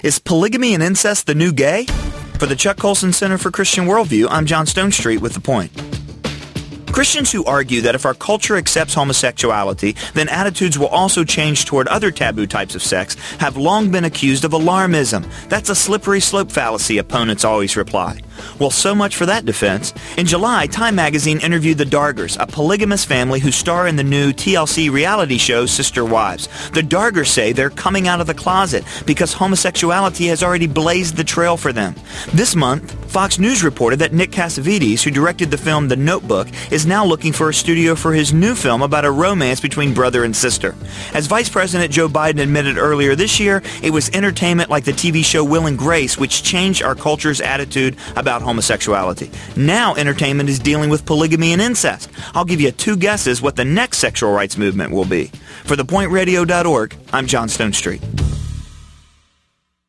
Is polygamy and incest the new gay? For the Chuck Colson Center for Christian Worldview, I'm John Stonestreet with The Point. Christians who argue that if our culture accepts homosexuality, then attitudes will also change toward other taboo types of sex have long been accused of alarmism. That's a slippery slope fallacy, opponents always reply. Well, so much for that defense. In July, Time magazine interviewed the Dargers, a polygamous family who star in the new TLC reality show Sister Wives. The Dargers say they're coming out of the closet because homosexuality has already blazed the trail for them. This month, Fox News reported that Nick Cassavetes, who directed the film The Notebook, is now looking for a studio for his new film about a romance between brother and sister. As Vice President Joe Biden admitted earlier this year, it was entertainment like the TV show Will and Grace which changed our culture's attitude about homosexuality. Now entertainment is dealing with polygamy and incest. I'll give you 2 guesses what the next sexual rights movement will be. For thepointradio.org, I'm John Stonestreet.